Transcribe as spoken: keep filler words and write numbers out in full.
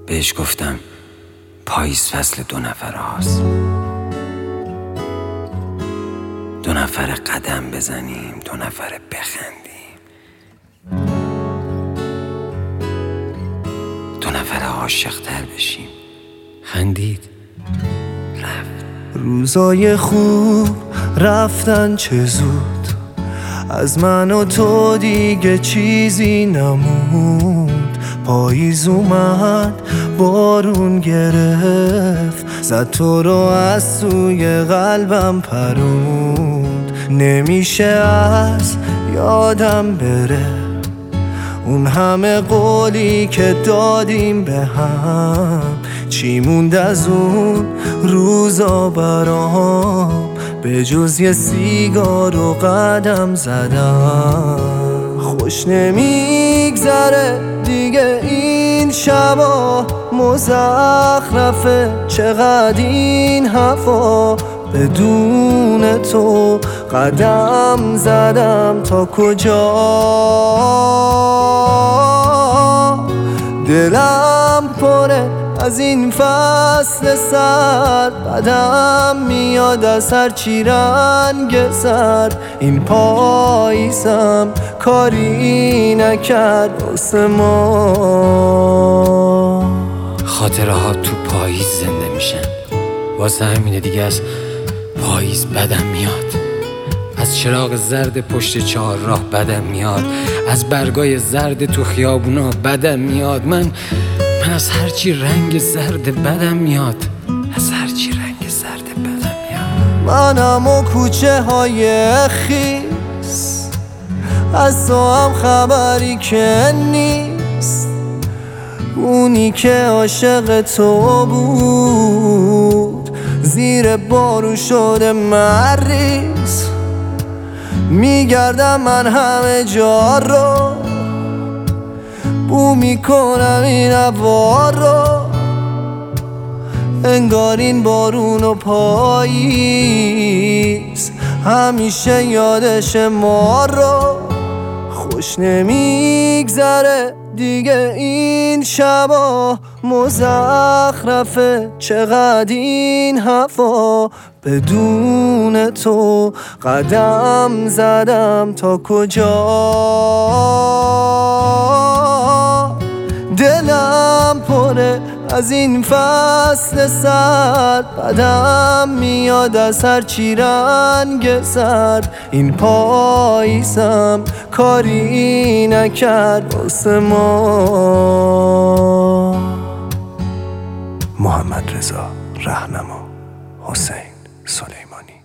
بهش گفتم پاییز فصل دو نفر هاست، دو نفر قدم بزنیم، دو نفر بخندیم، دو نفر عاشق تر بشیم. خندید، رفت. روزای خوب رفتن چه زود، از من و تو دیگه چیزی نموند. پاییز اومد بارون گرفت، زد تو رو از سوی قلبم پروند. نمیشه از یادم بره اون همه قولی که دادیم به هم. چی موند از اون روزا برام به جز یه سیگار و قدم زدم. خوش نمیگذره دیگه این شبا، مزخرفه چقدر این هوا. بدون تو قدم زدم تا کجا، دلم پره از این فصل سرد. بدم میاد از هر چی رنگ سرد، این پاییزم کاری نکرد واسه ما. خاطره ها تو پاییز زنده میشن، واسه همینه دیگه از پاییز بدم میاد. از چراغ زرد پشت چهار راه بدم میاد، از برگای زرد تو خیابونا بدم میاد. من من از هرچی رنگ زرد بدم میاد، از هرچی رنگ زرد بدم میاد. منم و کوچه های خیس، از تو هم خبری که نیست. اونی که عاشق تو بود زیر بارون شده مریض. میگردم من همه جا رو، بو میکنم این هوا رو. انگار این بارون و پاییز همیشه یادش ما رو. خوش نمیگذره دیگه این شبا، مزخرفه چقدر این هوا. بدون تو قدم زدم تا کجا، دلم پره از این فصل سرد. بدم میاد از هر چی رنگ سرد، این پاییزم کاری نکرد واسه ما. محمد رضا رهنما، حسین سلیمانی.